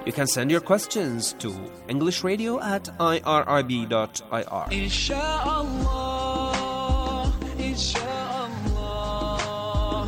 You can send your questions to englishradio@irib.ir. Inshallah, inshallah,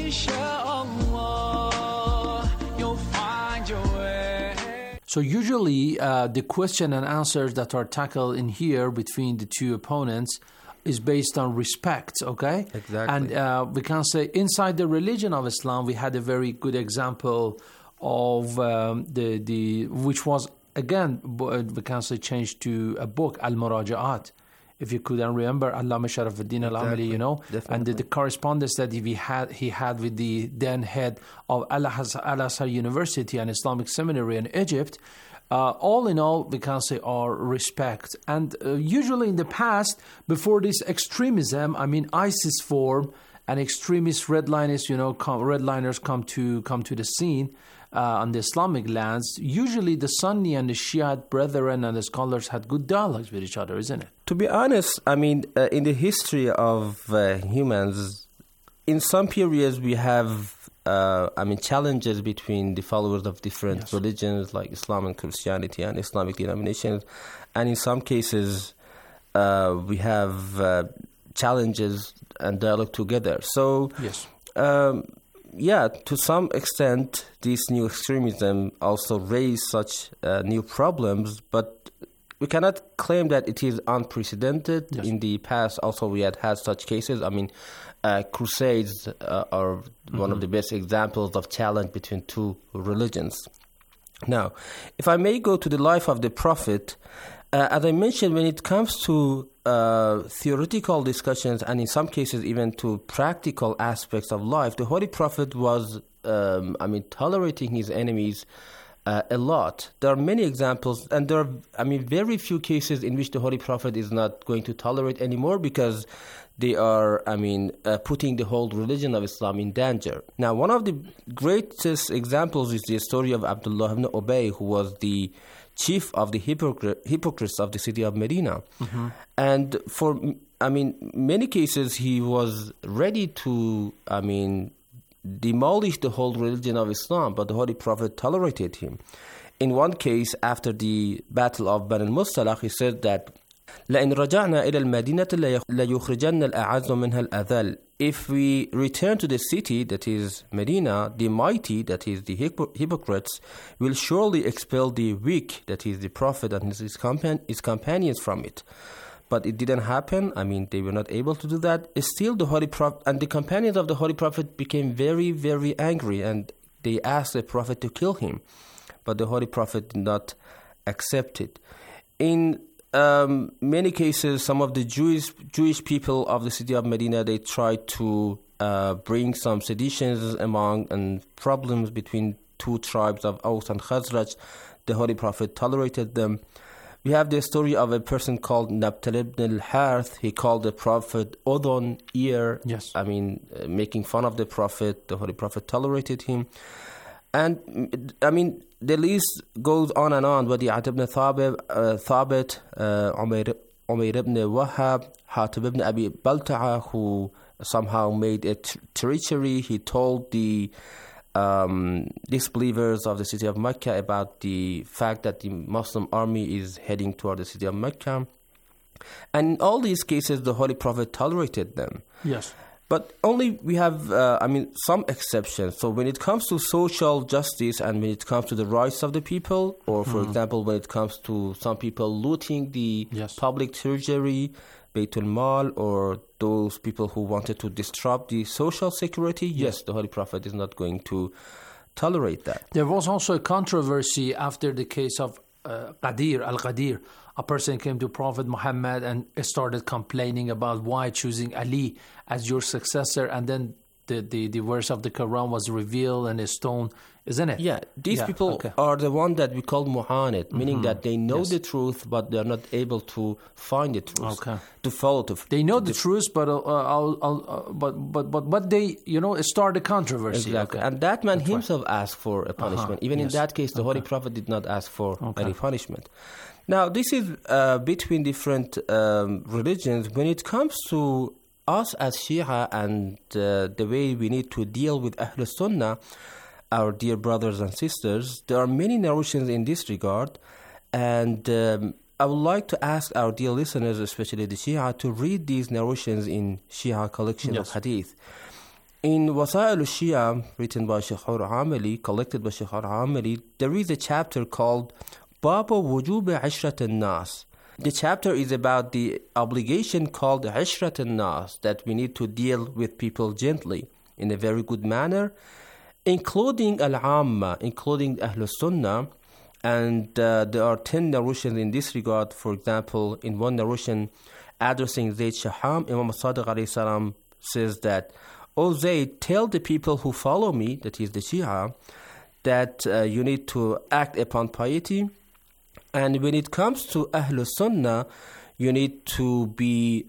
inshallah, you'll find your way. So usually the question and answers that are tackled in here between the two opponents is based on respect, okay? Exactly. And we can say inside the religion of Islam, we had a very good example of which was, again, we can say changed to a book, Al-Muraja'at. If you couldn't remember, Allama Sharafuddin Al-Amali, you know, and the correspondence that he had with the then head of Al-Azhar University and Islamic Seminary in Egypt, all in all, we can say are respect. And usually in the past, before this extremism, I mean ISIS form and extremist redliners, you know, redliners come to the scene on the Islamic lands. Usually the Sunni and the Shiite brethren and the scholars had good dialogues with each other, isn't it? To be honest, I mean, in the history of humans, in some periods we have challenges between the followers of different religions like Islam and Christianity and Islamic denominations. And in some cases, we have challenges and dialogue together. So, to some extent, this new extremism also raised such new problems, but we cannot claim that it is unprecedented. Yes. In the past, also, we had such cases. I mean, crusades are one of the best examples of challenge between two religions. Now, if I may go to the life of the Prophet, as I mentioned, when it comes to theoretical discussions and in some cases even to practical aspects of life, the Holy Prophet was, tolerating his enemies a lot. There are many examples, and there are, very few cases in which the Holy Prophet is not going to tolerate anymore because they are, putting the whole religion of Islam in danger. Now, one of the greatest examples is the story of Abdullah ibn Ubay, who was the chief of the hypocrites of the city of Medina. Mm-hmm. And for, many cases, he was ready to, demolish the whole religion of Islam, but the Holy Prophet tolerated him. In one case, after the Battle of Bani al-Mustalaq, he said that لَإِنْ رَجَعْنَا إِلَى الْمَدِينَةِ لَيُخْرِجَنَّ الْأَعَزُّ مِنْهَا الْأَذَلِ. If we return to the city, that is Medina, the mighty, that is the hypocrites, will surely expel the weak, that is the Prophet and his companions from it. But it didn't happen. They were not able to do that. Still, the Holy Prophet and the companions of the Holy Prophet became very, very angry, and they asked the Prophet to kill him. But the Holy Prophet did not accept it. In many cases, some of the Jewish people of the city of Medina, they tried to bring some seditions among and problems between two tribes of Aus and Khazraj. The Holy Prophet tolerated them. We have the story of a person called Nabtal ibn al-Harth. He called the Prophet Odon, ear. Yes. Making fun of the Prophet. The Holy Prophet tolerated him. And, the list goes on and on. Wadi'at ibn Thabit, Umayr ibn Wahab, Hatib ibn Abi Balta'a, who somehow made a treachery. He told the disbelievers of the city of Mecca about the fact that the Muslim army is heading toward the city of Mecca. And in all these cases, the Holy Prophet tolerated them. Yes. But only we have, some exceptions. So when it comes to social justice and when it comes to the rights of the people, or for example, when it comes to some people looting the public treasury, Baytul Mal, or those people who wanted to disrupt the social security, yes, the Holy Prophet is not going to tolerate that. There was also a controversy after the case of Al-Qadir. A person came to Prophet Muhammad and started complaining about why choosing Ali as your successor, and then the verse of the Quran was revealed and a stone, isn't it? Yeah, these people are the one that we call mu'anid, meaning that they know the truth, but they're not able to find the truth, to follow. They know the truth, but they, start a controversy. Exactly, and that man himself asked for a punishment. Even in that case, the Holy Prophet did not ask for any punishment. Now, this is between different religions. When it comes to us as Shia and the way we need to deal with Ahl Sunnah, our dear brothers and sisters, there are many narrations in this regard, and I would like to ask our dear listeners, especially the Shia, to read these narrations in Shia collection of hadith. In Wasa'il al-Shia, written by Sheikh Hur Amali, collected by Sheikh Hur Amali, there is a chapter called Baba Wujub Ishrat al-Nas. The chapter is about the obligation called Ishrat al-Nas, that we need to deal with people gently, in a very good manner, including Al-Amma, including Ahlul Sunnah. And there are 10 narrations in this regard. For example, in one narration addressing Zayd Shaham, Imam Sadiq alayhi salam says that, "O Zayd, tell the people who follow me," that is the Shia, that you need to act upon piety. And when it comes to Ahlul Sunnah, you need to be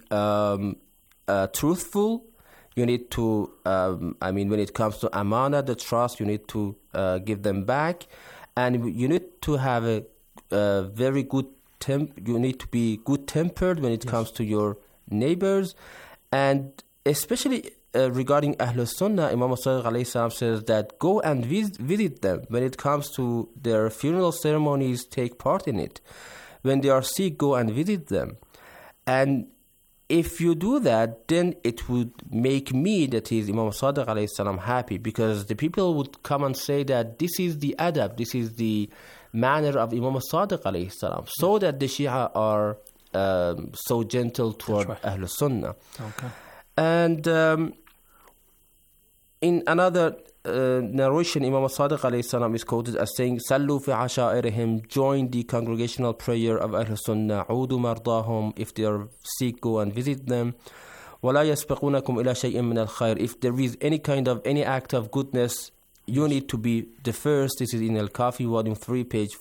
truthful. You need to, when it comes to amana, the trust, you need to give them back. And you need to have a very good you need to be good-tempered when it comes to your neighbors. And especially regarding Ahlul Sunnah, Imam Sadiq alayhi salam says that go and visit them. When it comes to their funeral ceremonies, take part in it. When they are sick, go and visit them. And if you do that, then it would make me, that is Imam Sadiq alayhi salam, happy, because the people would come and say that this is the adab, this is the manner of Imam Sadiq alayhi salam, so that the Shia are so gentle toward Ahlul Sunnah. Okay. And in another narration, Imam Sadiq alayhi salam is quoted as saying, "Sallu fi ashairihim," join the congregational prayer of Ahlul Sunnah. "Udu mardahum," if they are sick, go and visit them. "Wala yasbiqunakum ila shay'in min al-khair," if there is any act of goodness, you need to be the first. This is in Al-Kafi, volume 3, page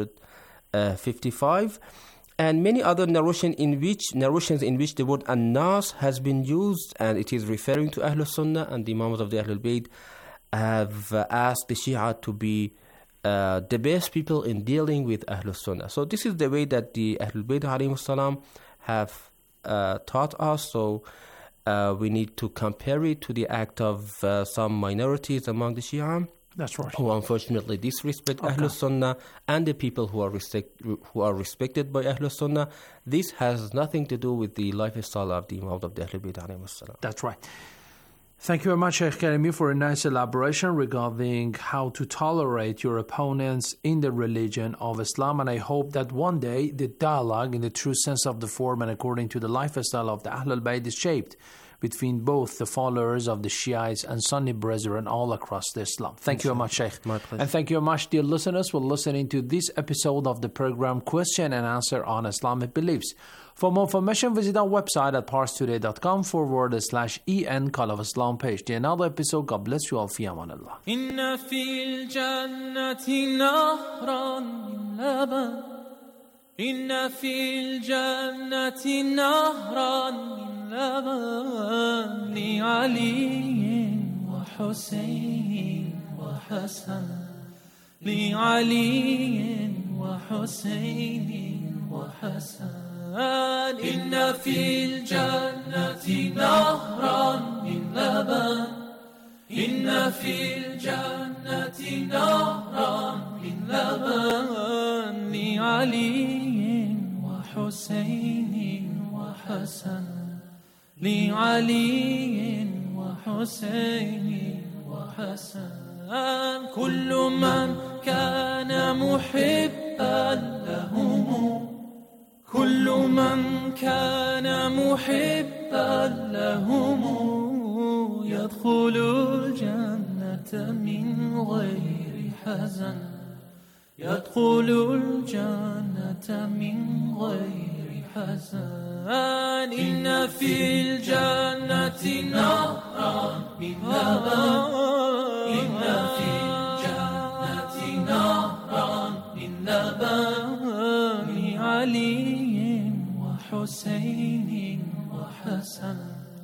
555. And many other narrations in which the word an-nas has been used, and it is referring to Ahlul Sunnah, and the Imams of the Ahlul Bayt have asked the Shia to be the best people in dealing with Ahlul Sunnah. So this is the way that the Ahlul Bayt alayhimus salam have taught us. So we need to compare it to the act of some minorities among the Shia. That's right. Who unfortunately disrespect Ahlul Sunnah, and the people who are respected by Ahlul Sunnah. This has nothing to do with the lifestyle of the Imam of the Ahlul Bayt alayhimus salam. That's right. Thank you very much, Sheikh Karimi, for a nice elaboration regarding how to tolerate your opponents in the religion of Islam. And I hope that one day the dialogue, in the true sense of the form and according to the lifestyle of the Ahlul Bayt, is shaped between both the followers of the Shiites and Sunni brethren all across the Islam. Thank you very much, Sheikh. My pleasure. And thank you very much, dear listeners, for listening to this episode of the program Question and Answer on Islamic Beliefs. For more information, visit our website at parstoday.com/en Call of Islam page. To another episode, God bless you all. Fi amanillah. إن في الجنة نهرا من لبن إن في الجنة نهرا من لبن لعلي وحسين وحسن لعلي وحسين وحسن إن في الجنة نهرا من لبن إن في الجنة نهرا من لبن لعلي وحسين وحسن لعلي وحسين وحسن كل من كان محبا لهم كل من كان محبا لهم يدخل الجنة من غير حزن يدخل الجنة من غير حزن إن في الجنة نهرا من لبن إن في الجنة نهرا من لبن لعلي وحسين وحسن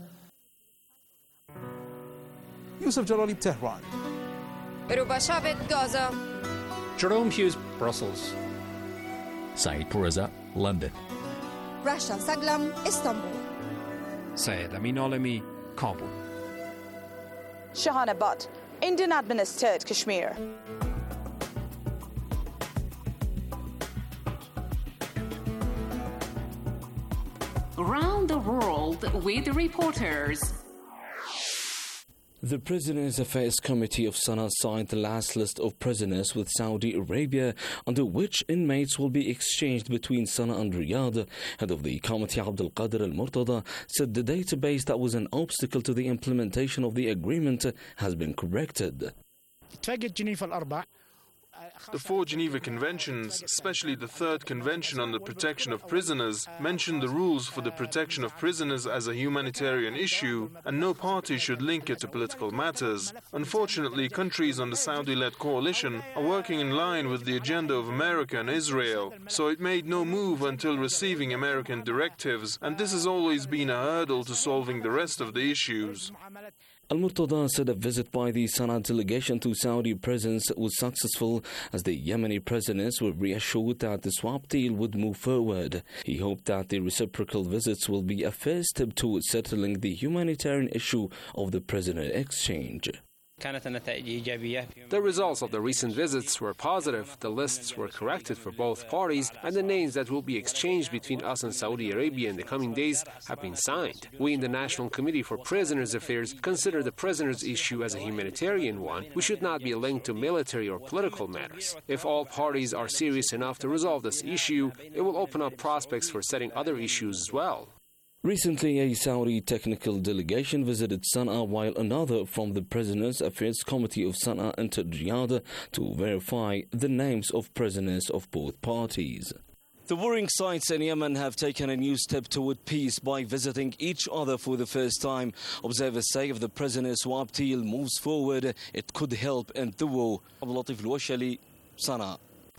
Yusuf Jalali, Tehran. Rubashabit, Gaza. Jerome Hughes, Brussels. Saeed Pourreza, London. Rasha Saglam, Istanbul. Syed Amin Alami, Kabul. Shahanabad, Indian-administered Kashmir. Around the world with reporters. The Prisoners' Affairs Committee of Sana'a signed the last list of prisoners with Saudi Arabia, under which inmates will be exchanged between Sana'a and Riyadh. Head of the committee, Abdul Qadir Al-Murtada, said the database that was an obstacle to the implementation of the agreement has been corrected. The 4 Geneva Conventions, especially the 3rd Convention on the Protection of Prisoners, mention the rules for the protection of prisoners as a humanitarian issue, and no party should link it to political matters. Unfortunately, countries on the Saudi-led coalition are working in line with the agenda of America and Israel, so it made no move until receiving American directives, and this has always been a hurdle to solving the rest of the issues. Al-Murtada said a visit by the Sana'a delegation to Saudi prisons was successful as the Yemeni prisoners were reassured that the swap deal would move forward. He hoped that the reciprocal visits will be a first step towards settling the humanitarian issue of the prisoner exchange. The results of the recent visits were positive. The lists were corrected for both parties, and the names that will be exchanged between us and Saudi Arabia in the coming days have been signed. We in the National Committee for Prisoners' Affairs consider the prisoners' issue as a humanitarian one. We should not be linked to military or political matters. If all parties are serious enough to resolve this issue, it will open up prospects for setting other issues as well. Recently, a Saudi technical delegation visited Sana'a, while another from the Prisoners' Affairs Committee of Sana'a entered Riyadh to verify the names of prisoners of both parties. The warring sides in Yemen have taken a new step toward peace by visiting each other for the first time. Observers say if the prisoner swap deal moves forward, it could help end the war. Abdul Latif Al-Washali, Sana'a.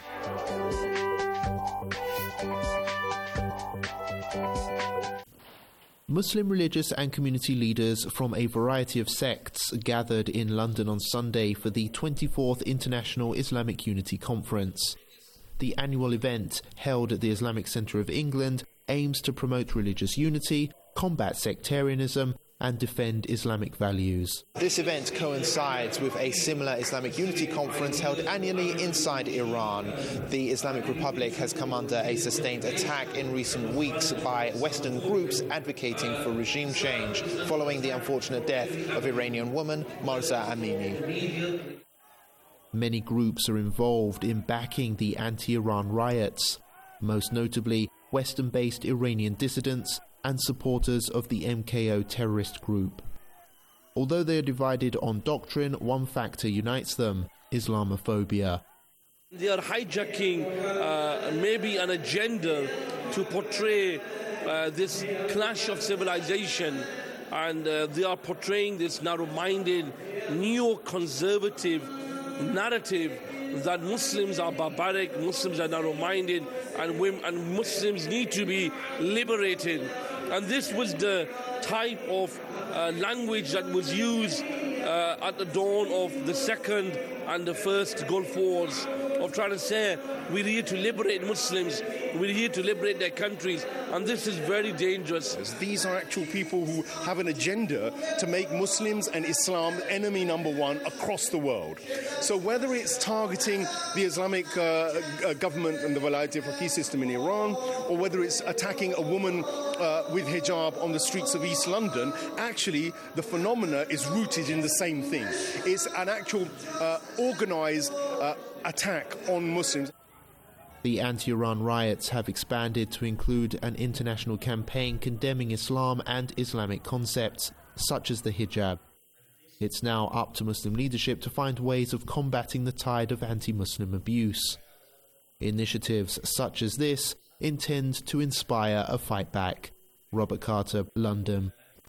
Muslim religious and community leaders from a variety of sects gathered in London on Sunday for the 24th International Islamic Unity Conference. The annual event, held at the Islamic Centre of England, aims to promote religious unity, combat sectarianism, and defend Islamic values. This event coincides with a similar Islamic Unity Conference held annually inside Iran. The Islamic Republic has come under a sustained attack in recent weeks by Western groups advocating for regime change, following the unfortunate death of Iranian woman Mahsa Amini. Many groups are involved in backing the anti-Iran riots, most notably Western-based Iranian dissidents and supporters of the MKO terrorist group. Although they are divided on doctrine, one factor unites them: Islamophobia. They are hijacking maybe an agenda to portray this clash of civilization, and they are portraying this narrow-minded, neo-conservative narrative that Muslims are barbaric, Muslims are narrow-minded, and Muslims need to be liberated. And this was the type of language that was used at the dawn of the Second and the First Gulf Wars, of trying to say we're here to liberate Muslims, we're here to liberate their countries, and this is very dangerous. These are actual people who have an agenda to make Muslims and Islam enemy number one across the world. So whether it's targeting the Islamic government and the Walayat Faqih system in Iran, or whether it's attacking a woman with hijab on the streets of East London, actually the phenomena is rooted in the same thing. It's an actual organised attack on Muslims. The anti-Iran riots have expanded to include an international campaign condemning Islam and Islamic concepts, such as the hijab. It's now up to Muslim leadership to find ways of combating the tide of anti-Muslim abuse. Initiatives such as this intend to inspire a fight back. Robert Carter, London.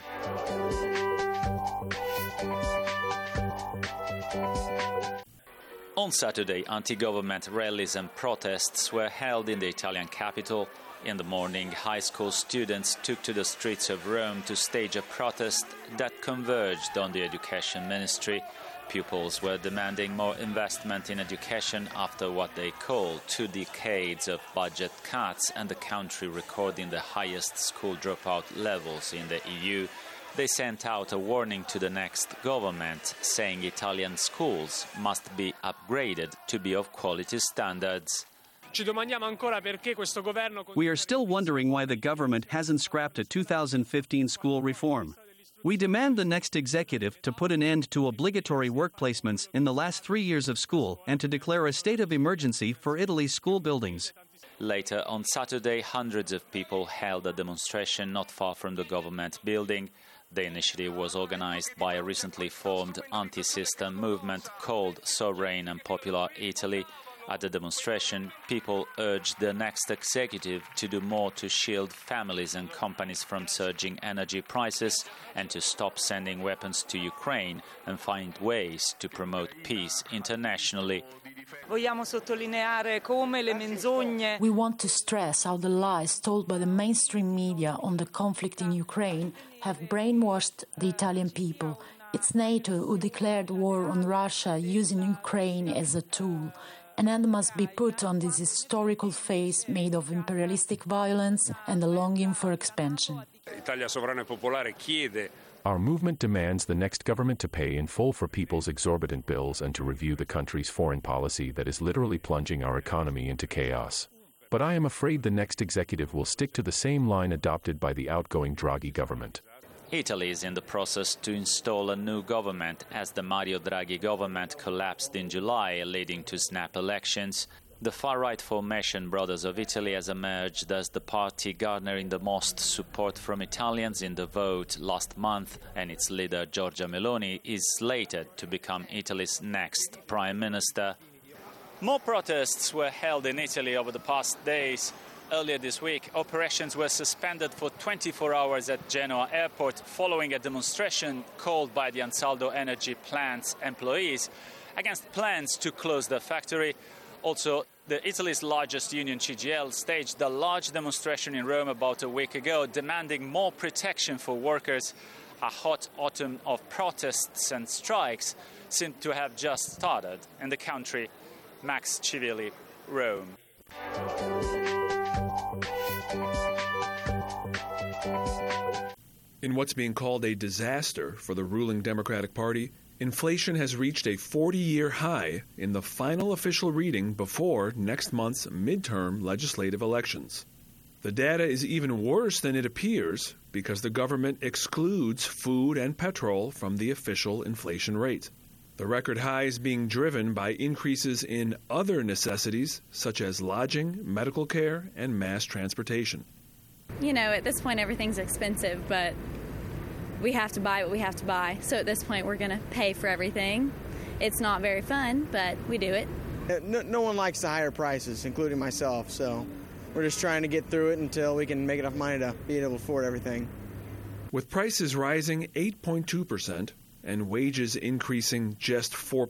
On Saturday, anti-government rallies and protests were held in the Italian capital. In the morning, high school students took to the streets of Rome to stage a protest that converged on the education ministry. Pupils were demanding more investment in education after what they call 2 decades of budget cuts and the country recording the highest school dropout levels in the EU. They sent out a warning to the next government, saying Italian schools must be upgraded to be of quality standards. We are still wondering why the government hasn't scrapped a 2015 school reform. We demand the next executive to put an end to obligatory work placements in the last 3 years of school and to declare a state of emergency for Italy's school buildings. Later on Saturday, hundreds of people held a demonstration not far from the government building. The initiative was organized by a recently formed anti-system movement called Sovereign and Popular Italy. At the demonstration, people urged the next executive to do more to shield families and companies from surging energy prices and to stop sending weapons to Ukraine and find ways to promote peace internationally. We want to stress how the lies told by the mainstream media on the conflict in Ukraine have brainwashed the Italian people. It's NATO who declared war on Russia using Ukraine as a tool. An end must be put on this historical phase made of imperialistic violence and the longing for expansion. Our movement demands the next government to pay in full for people's exorbitant bills and to review the country's foreign policy that is literally plunging our economy into chaos. But I am afraid the next executive will stick to the same line adopted by the outgoing Draghi government. Italy is in the process to install a new government as the Mario Draghi government collapsed in July, leading to snap elections. The far-right formation Brothers of Italy has emerged as the party garnering the most support from Italians in the vote last month, and its leader Giorgia Meloni is slated to become Italy's next prime minister. More protests were held in Italy over the past days. Earlier this week, operations were suspended for 24 hours at Genoa airport following a demonstration called by the Ansaldo Energy plant's employees against plans to close the factory. Also, Italy's largest union, CGIL, staged a large demonstration in Rome about a week ago, demanding more protection for workers. A hot autumn of protests and strikes seemed to have just started in the country. Max Civilli, Rome. In what's being called a disaster for the ruling Democratic Party, inflation has reached a 40-year high in the final official reading before next month's midterm legislative elections. The data is even worse than it appears because the government excludes food and petrol from the official inflation rate. The record high is being driven by increases in other necessities such as lodging, medical care, and mass transportation. You know, at this point everything's expensive, but we have to buy what we have to buy. So at this point we're going to pay for everything. It's not very fun, but we do it. No one likes the higher prices, including myself, so we're just trying to get through it until we can make enough money to be able to afford everything. With prices rising 8.2% and wages increasing just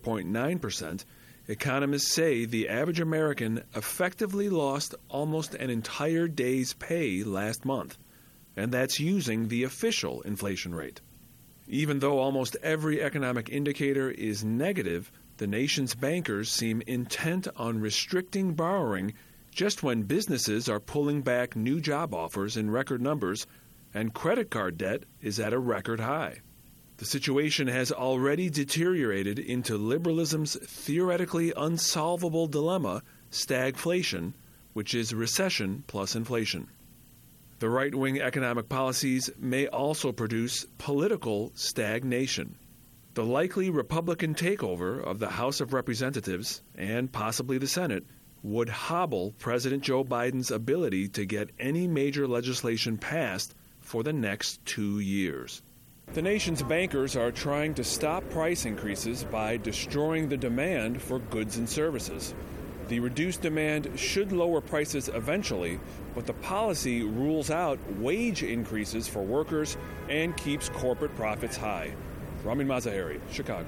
4.9%, economists say the average American effectively lost almost an entire day's pay last month, and that's using the official inflation rate. Even though almost every economic indicator is negative, the nation's bankers seem intent on restricting borrowing just when businesses are pulling back new job offers in record numbers and credit card debt is at a record high. The situation has already deteriorated into liberalism's theoretically unsolvable dilemma, stagflation, which is recession plus inflation. The right-wing economic policies may also produce political stagnation. The likely Republican takeover of the House of Representatives and possibly the Senate would hobble President Joe Biden's ability to get any major legislation passed for the next 2 years. The nation's bankers are trying to stop price increases by destroying the demand for goods and services. The reduced demand should lower prices eventually, but the policy rules out wage increases for workers and keeps corporate profits high. Ramin Mazaheri, Chicago.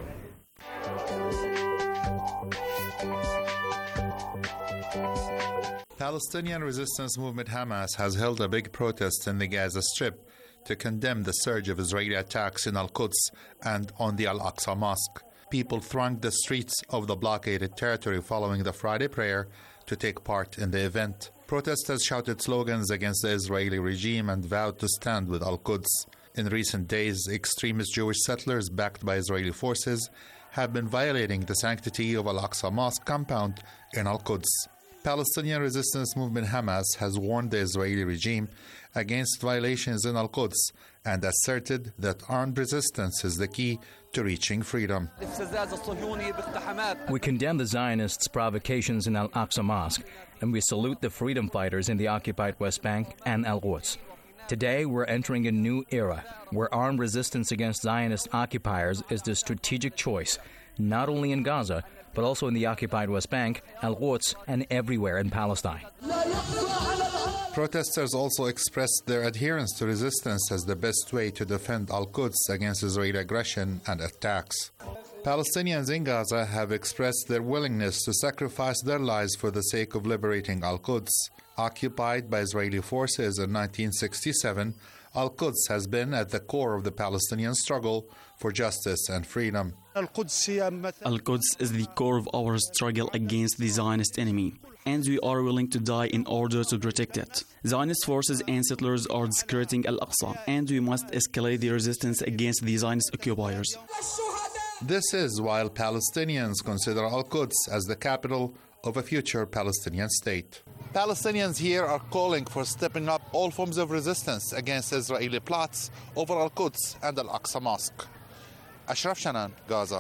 Palestinian resistance movement Hamas has held a big protest in the Gaza Strip to condemn the surge of Israeli attacks in Al-Quds and on the Al-Aqsa Mosque. People thronged the streets of the blockaded territory following the Friday prayer to take part in the event. Protesters shouted slogans against the Israeli regime and vowed to stand with Al-Quds. In recent days, extremist Jewish settlers backed by Israeli forces have been violating the sanctity of Al-Aqsa Mosque compound in Al-Quds. Palestinian resistance movement Hamas has warned the Israeli regime against violations in Al-Quds and asserted that armed resistance is the key to reaching freedom. We condemn the Zionists' provocations in Al-Aqsa Mosque, and we salute the freedom fighters in the occupied West Bank and Al-Quds. Today, we're entering a new era where armed resistance against Zionist occupiers is the strategic choice, not only in Gaza, but also in the occupied West Bank, Al-Quds, and everywhere in Palestine. Protesters also expressed their adherence to resistance as the best way to defend Al-Quds against Israeli aggression and attacks. Palestinians in Gaza have expressed their willingness to sacrifice their lives for the sake of liberating Al-Quds. Occupied by Israeli forces in 1967, Al-Quds has been at the core of the Palestinian struggle for justice and freedom. Al-Quds is the core of our struggle against the Zionist enemy, and we are willing to die in order to protect it. Zionist forces and settlers are desecrating Al-Aqsa, and we must escalate the resistance against the Zionist occupiers. This is while Palestinians consider Al-Quds as the capital of a future Palestinian state. Palestinians here are calling for stepping up all forms of resistance against Israeli plots over Al-Quds and Al-Aqsa Mosque. Ashraf Shanan, Gaza.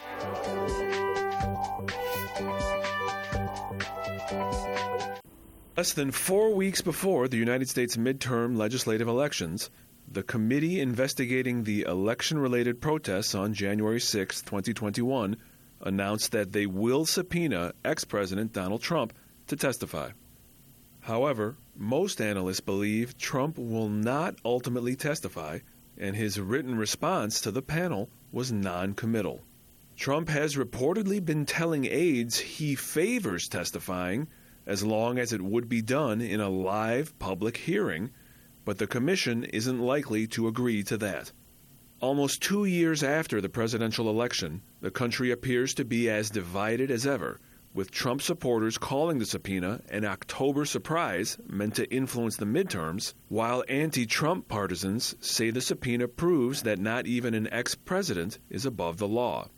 Less than 4 weeks before the United States midterm legislative elections, the committee investigating the election-related protests on January 6, 2021, announced that they will subpoena ex-President Donald Trump to testify. However, most analysts believe Trump will not ultimately testify, and his written response to the panel was non-committal. Trump has reportedly been telling aides he favors testifying as long as it would be done in a live public hearing, but the commission isn't likely to agree to that. Almost 2 years after the presidential election, the country appears to be as divided as ever, with Trump supporters calling the subpoena an October surprise meant to influence the midterms, while anti-Trump partisans say the subpoena proves that not even an ex-president is above the law.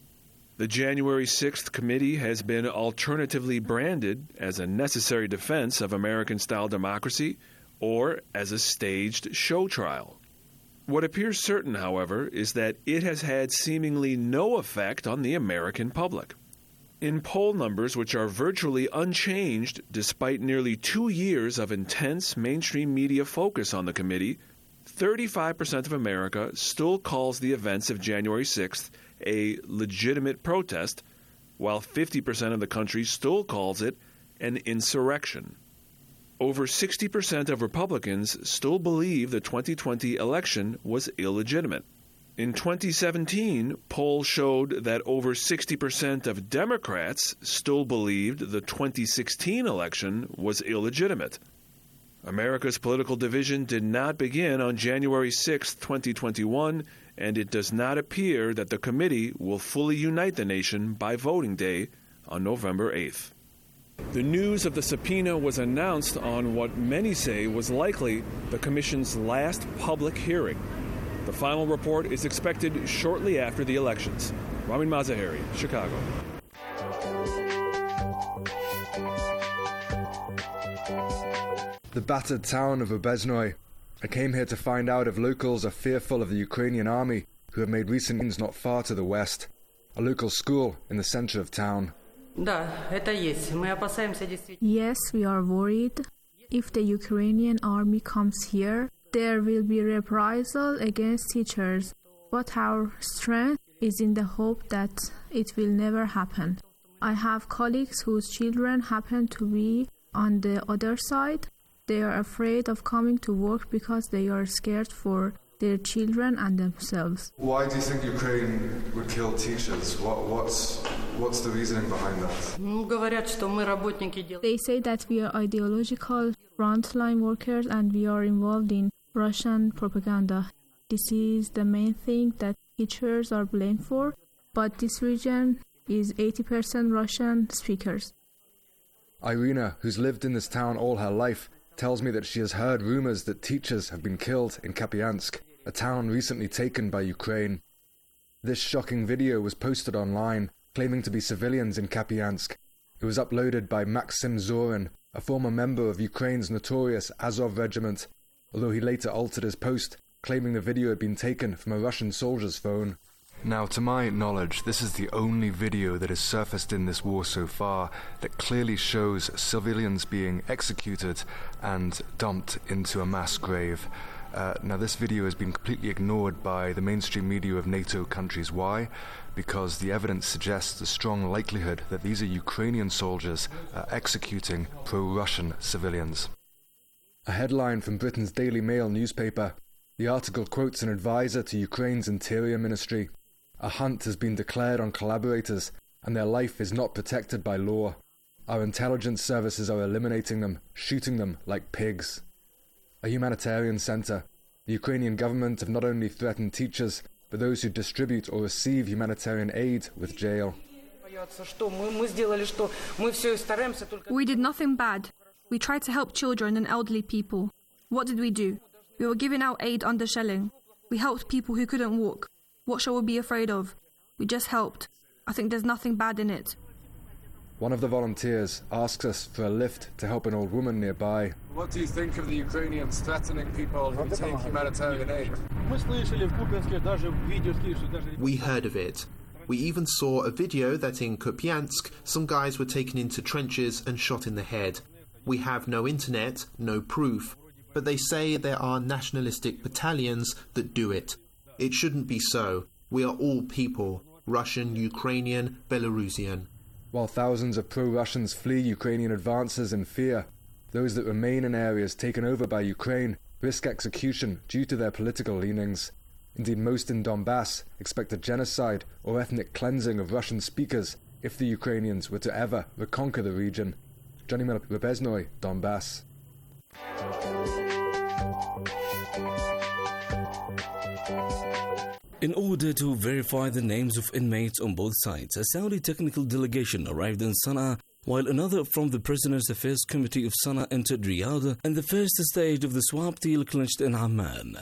The January 6th committee has been alternatively branded as a necessary defense of American-style democracy or as a staged show trial. What appears certain, however, is that it has had seemingly no effect on the American public. In poll numbers which are virtually unchanged despite nearly 2 years of intense mainstream media focus on the committee, 35% of America still calls the events of January 6th a legitimate protest, while 50% of the country still calls it an insurrection. Over 60% of Republicans still believe the 2020 election was illegitimate. In 2017, polls showed that over 60% of Democrats still believed the 2016 election was illegitimate. America's political division did not begin on January 6, 2021, and it does not appear that the committee will fully unite the nation by voting day on November 8th. The news of the subpoena was announced on what many say was likely the commission's last public hearing. The final report is expected shortly after the elections. Ramin Mazaheri, Chicago. The battered town of Obezhnoye. I came here to find out if locals are fearful of the Ukrainian army, who have made recent moves not far to the west. A local school in the center of town. Yes, we are worried. If the Ukrainian army comes here, there will be reprisal against teachers. But our strength is in the hope that it will never happen. I have colleagues whose children happen to be on the other side. They are afraid of coming to work because they are scared for their children and themselves. Why do you think Ukraine would kill teachers? What's the reasoning behind that? They say that we are ideological frontline workers and we are involved in Russian propaganda. This is the main thing that teachers are blamed for, but this region is 80% Russian speakers. Irina, who's lived in this town all her life, tells me that she has heard rumors that teachers have been killed in Kupiansk. a town recently taken by Ukraine. This shocking video was posted online, claiming to be civilians in Kupiansk. It was uploaded by Maxim Zorin, a former member of Ukraine's notorious Azov regiment, although he later altered his post, claiming the video had been taken from a Russian soldier's phone. Now, to my knowledge, this is the only video that has surfaced in this war so far that clearly shows civilians being executed and dumped into a mass grave. Now, this video has been completely ignored by the mainstream media of NATO countries. Why? Because the evidence suggests a strong likelihood that these are Ukrainian soldiers executing pro-Russian civilians. A headline from Britain's Daily Mail newspaper. The article quotes an advisor to Ukraine's Interior Ministry. A hunt has been declared on collaborators, and their life is not protected by law. Our intelligence services are eliminating them, shooting them like pigs. A humanitarian centre. The Ukrainian government have not only threatened teachers, but those who distribute or receive humanitarian aid with jail. We did nothing bad. We tried to help children and elderly people. What did we do? We were giving out aid under shelling. We helped people who couldn't walk. What shall we be afraid of? We just helped. I think there's nothing bad in it. One of the volunteers asks us for a lift to help an old woman nearby. What do you think of the Ukrainians threatening people who take humanitarian aid? We heard of it. We even saw a video that in Kupiansk, some guys were taken into trenches and shot in the head. We have no internet, no proof, but they say there are nationalistic battalions that do it. It shouldn't be so. We are all people, Russian, Ukrainian, Belarusian. While thousands of pro-Russians flee Ukrainian advances in fear, those that remain in areas taken over by Ukraine risk execution due to their political leanings. Indeed, most in Donbass expect a genocide or ethnic cleansing of Russian speakers if the Ukrainians were to ever reconquer the region. Johnny Rubeznoy, Donbass. In order to verify the names of inmates on both sides, a Saudi technical delegation arrived in Sana'a, while another from the Prisoners' Affairs Committee of Sana'a entered Riyadh, and the first stage of the swap deal clinched in Amman.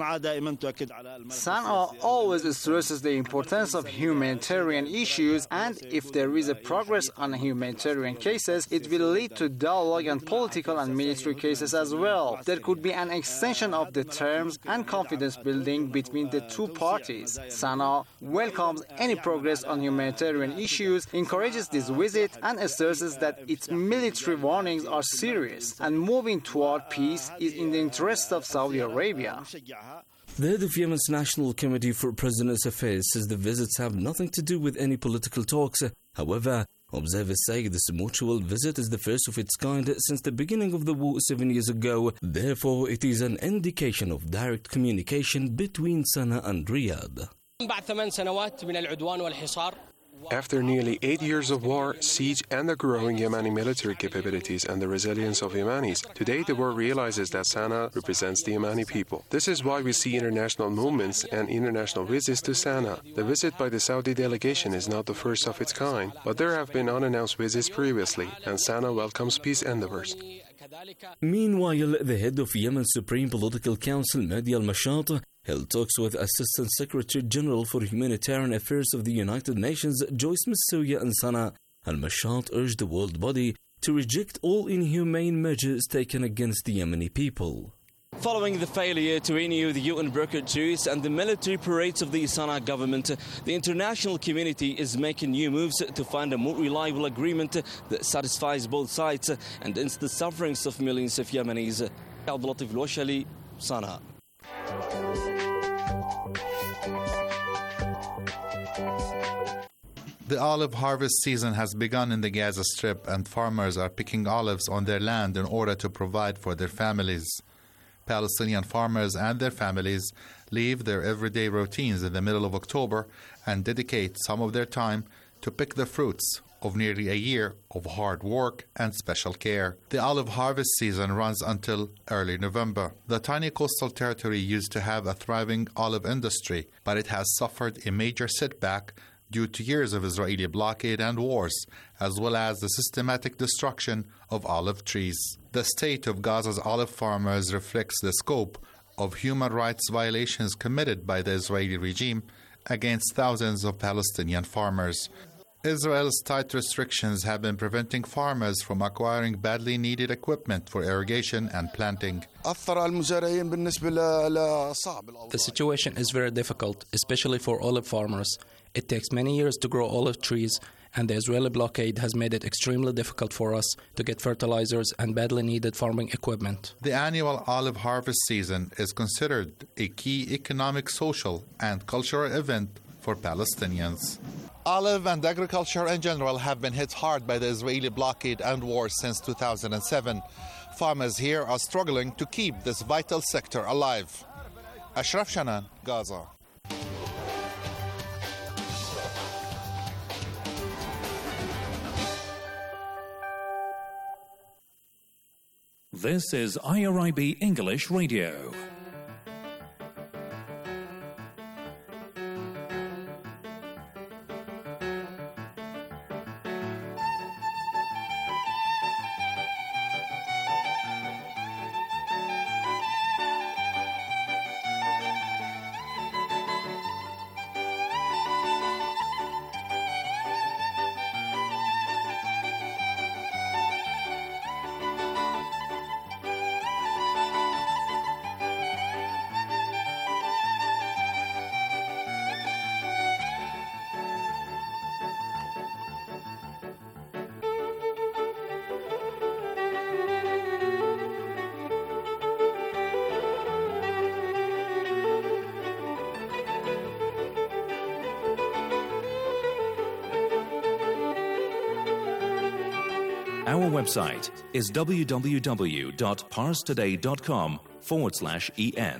Sana'a always stresses the importance of humanitarian issues, and if there is a progress on humanitarian cases, it will lead to dialogue on political and military cases as well. There could be an extension of the terms and confidence building between the two parties. Sana'a welcomes any progress on humanitarian issues, encourages this visit, and stresses that its military warnings are serious, and moving toward peace is in the interest of Saudi Arabia. The head of Yemen's National Committee for Prisoners' Affairs says the visits have nothing to do with any political talks. However, observers say this mutual visit is the first of its kind since the beginning of the war 7 years ago. Therefore, it is an indication of direct communication between Sana'a and Riyadh. After nearly 8 years of war, siege, and the growing Yemeni military capabilities and the resilience of Yemenis, today the world realizes that Sana'a represents the Yemeni people. This is why we see international movements and international visits to Sana'a. The visit by the Saudi delegation is not the first of its kind, but there have been unannounced visits previously, and Sana'a welcomes peace endeavors. Meanwhile, the head of Yemen's Supreme Political Council, Mahdi al-Mashat, held talks with Assistant Secretary General for Humanitarian Affairs of the United Nations, Joyce Msuya in Sana'a. Al-Mashat urged the world body to reject all inhumane measures taken against the Yemeni people. Following the failure to renew the UN brokered truce and the military parades of the Sana'a government, the international community is making new moves to find a more reliable agreement that satisfies both sides and ends the sufferings of millions of Yemenis. Abdulatif Al-Washali, Sana'a. The olive harvest season has begun in the Gaza Strip, and farmers are picking olives on their land in order to provide for their families. Palestinian farmers and their families leave their everyday routines in the middle of October and dedicate some of their time to pick the fruits of nearly a year of hard work and special care. The olive harvest season runs until early November. The tiny coastal territory used to have a thriving olive industry, but it has suffered a major setback due to years of Israeli blockade and wars, as well as the systematic destruction of olive trees. The state of Gaza's olive farmers reflects the scope of human rights violations committed by the Israeli regime against thousands of Palestinian farmers. Israel's tight restrictions have been preventing farmers from acquiring badly needed equipment for irrigation and planting. The situation is very difficult, especially for olive farmers. It takes many years to grow olive trees, and the Israeli blockade has made it extremely difficult for us to get fertilizers and badly needed farming equipment. The annual olive harvest season is considered a key economic, social, and cultural event for Palestinians. Olive and agriculture in general have been hit hard by the Israeli blockade and war since 2007. Farmers here are struggling to keep this vital sector alive. Ashraf Shanan, Gaza. This is IRIB English Radio. Our website is www.parstoday.com/en.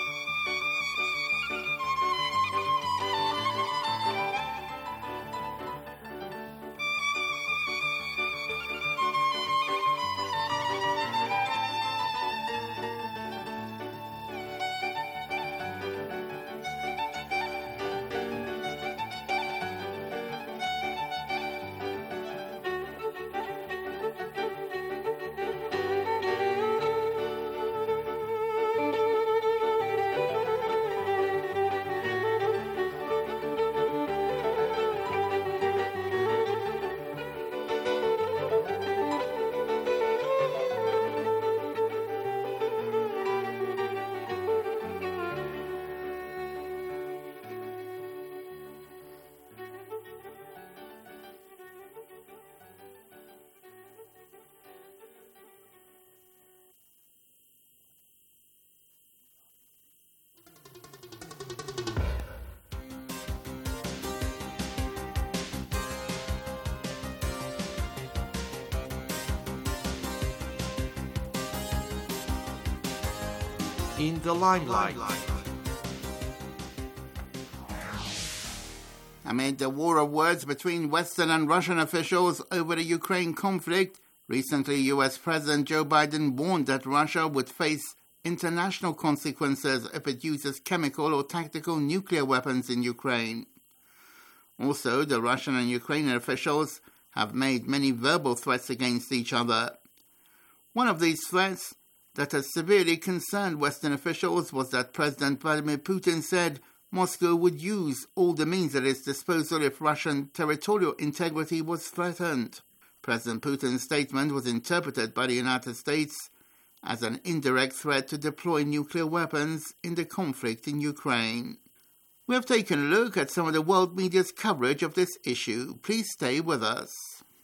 In the limelight. Amid the war of words between Western and Russian officials over the Ukraine conflict, recently US President Joe Biden warned that Russia would face international consequences if it uses chemical or tactical nuclear weapons in Ukraine. Also, the Russian and Ukrainian officials have made many verbal threats against each other. One of these threats that has severely concerned Western officials was that President Vladimir Putin said Moscow would use all the means at its disposal if Russian territorial integrity was threatened. President Putin's statement was interpreted by the United States as an indirect threat to deploy nuclear weapons in the conflict in Ukraine. We have taken a look at some of the world media's coverage of this issue. Please stay with us.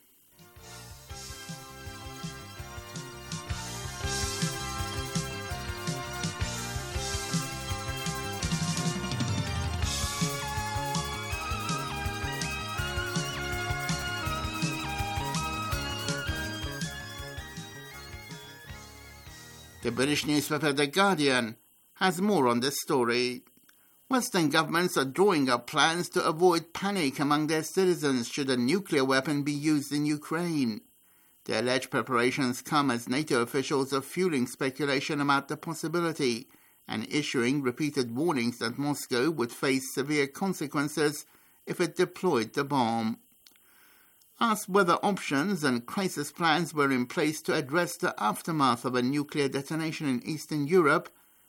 The British newspaper The Guardian has more on this story. Western governments are drawing up plans to avoid panic among their citizens should a nuclear weapon be used in Ukraine. The alleged preparations come as NATO officials are fueling speculation about the possibility and issuing repeated warnings that Moscow would face severe consequences if it deployed the bomb. Asked whether options and crisis plans were in place to address the aftermath of a nuclear detonation in Eastern Europe,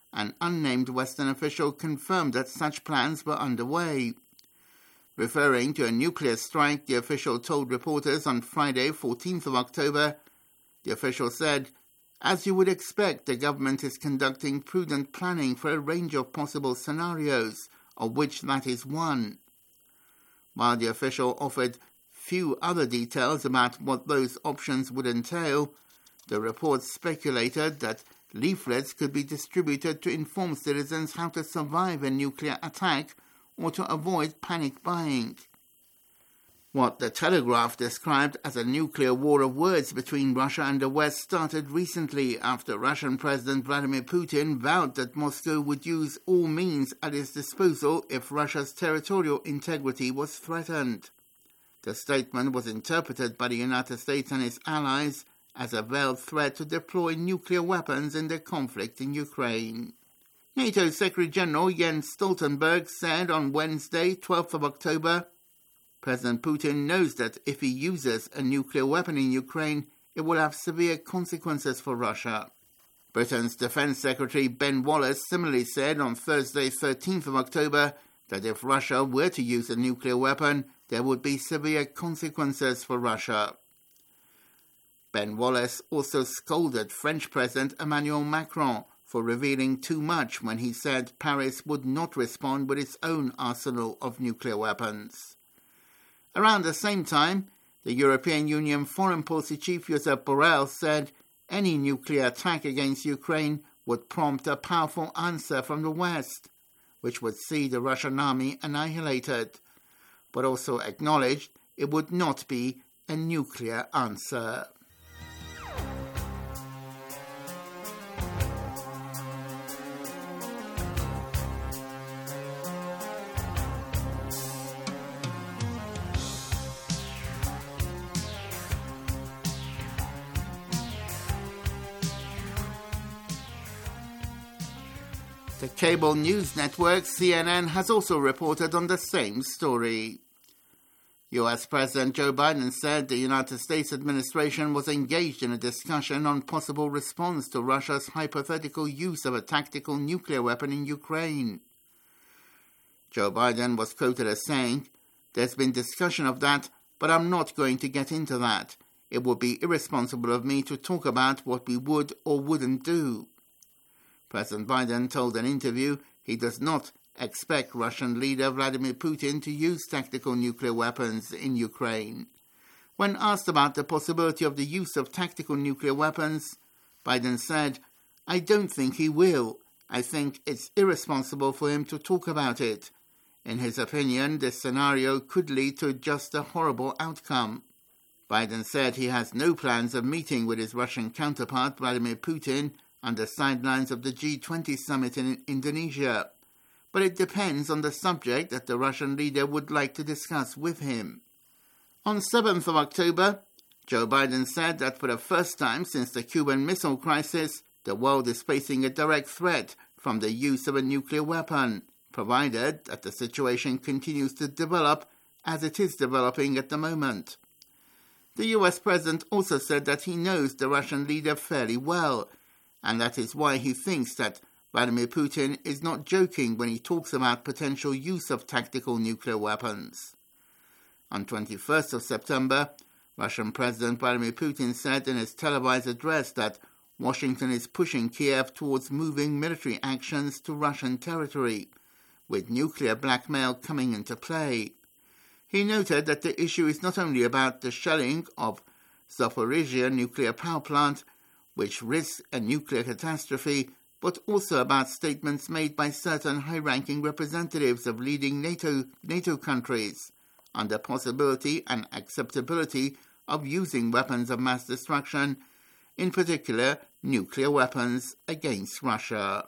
an unnamed Western official confirmed that such plans were underway. Referring to a nuclear strike, the official told reporters on Friday, 14th of October, the official said, "As you would expect, the government is conducting prudent planning for a range of possible scenarios, of which that is one." While the official offered few other details about what those options would entail, the report speculated that leaflets could be distributed to inform citizens how to survive a nuclear attack or to avoid panic buying. What the Telegraph described as a nuclear war of words between Russia and the West started recently after Russian President Vladimir Putin vowed that Moscow would use all means at its disposal if Russia's territorial integrity was threatened. The statement was interpreted by the United States and its allies as a veiled threat to deploy nuclear weapons in the conflict in Ukraine. NATO Secretary-General Jens Stoltenberg said on Wednesday, 12th of October, President Putin knows that if he uses a nuclear weapon in Ukraine, it will have severe consequences for Russia. Britain's Defense Secretary Ben Wallace similarly said on Thursday, 13th of October, that if Russia were to use a nuclear weapon, there would be severe consequences for Russia. Ben Wallace also scolded French President Emmanuel Macron for revealing too much when he said Paris would not respond with its own arsenal of nuclear weapons. Around the same time, the European Union Foreign Policy Chief Josep Borrell said any nuclear attack against Ukraine would prompt a powerful answer from the West, which would see the Russian army annihilated, but also acknowledged it would not be a nuclear answer. The cable news network CNN has also reported on the same story. U.S. President Joe Biden said the United States administration was engaged in a discussion on possible response to Russia's hypothetical use of a tactical nuclear weapon in Ukraine. Joe Biden was quoted as saying, "There's been discussion of that, but I'm not going to get into that. It would be irresponsible of me to talk about what we would or wouldn't do." President Biden told an interview he does not expect Russian leader Vladimir Putin to use tactical nuclear weapons in Ukraine. When asked about the possibility of the use of tactical nuclear weapons, Biden said, "I don't think he will. I think it's irresponsible for him to talk about it. In his opinion, this scenario could lead to just a horrible outcome." Biden said he has no plans of meeting with his Russian counterpart Vladimir Putin on the sidelines of the G20 summit in Indonesia, but it depends on the subject that the Russian leader would like to discuss with him. On 7th of October, Joe Biden said that for the first time since the Cuban Missile Crisis, the world is facing a direct threat from the use of a nuclear weapon, provided that the situation continues to develop as it is developing at the moment. The US president also said that he knows the Russian leader fairly well, and that is why he thinks that Vladimir Putin is not joking when he talks about potential use of tactical nuclear weapons. On 21st of September, Russian President Vladimir Putin said in his televised address that Washington is pushing Kiev towards moving military actions to Russian territory, with nuclear blackmail coming into play. He noted that the issue is not only about the shelling of Zaporizhzhia nuclear power plant, which risks a nuclear catastrophe, but also about statements made by certain high-ranking representatives of leading NATO countries on the possibility and acceptability of using weapons of mass destruction, in particular nuclear weapons, against Russia.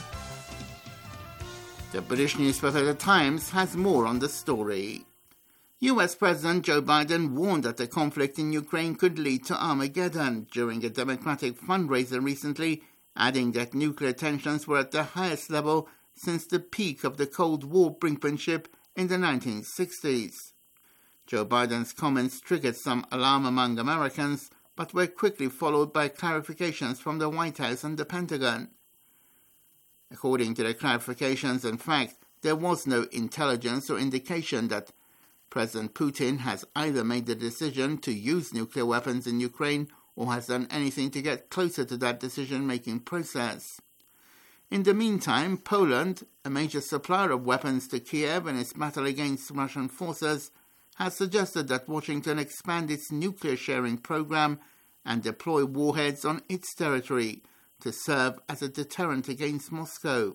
The British newspaper The Times has more on the story. US President Joe Biden warned that the conflict in Ukraine could lead to Armageddon during a Democratic fundraiser recently, adding that nuclear tensions were at the highest level since the peak of the Cold War brinkmanship in the 1960s. Joe Biden's comments triggered some alarm among Americans, but were quickly followed by clarifications from the White House and the Pentagon. According to the clarifications, in fact, there was no intelligence or indication that President Putin has either made the decision to use nuclear weapons in Ukraine or has done anything to get closer to that decision-making process. In the meantime, Poland, a major supplier of weapons to Kiev in its battle against Russian forces, has suggested that Washington expand its nuclear sharing program and deploy warheads on its territory to serve as a deterrent against Moscow.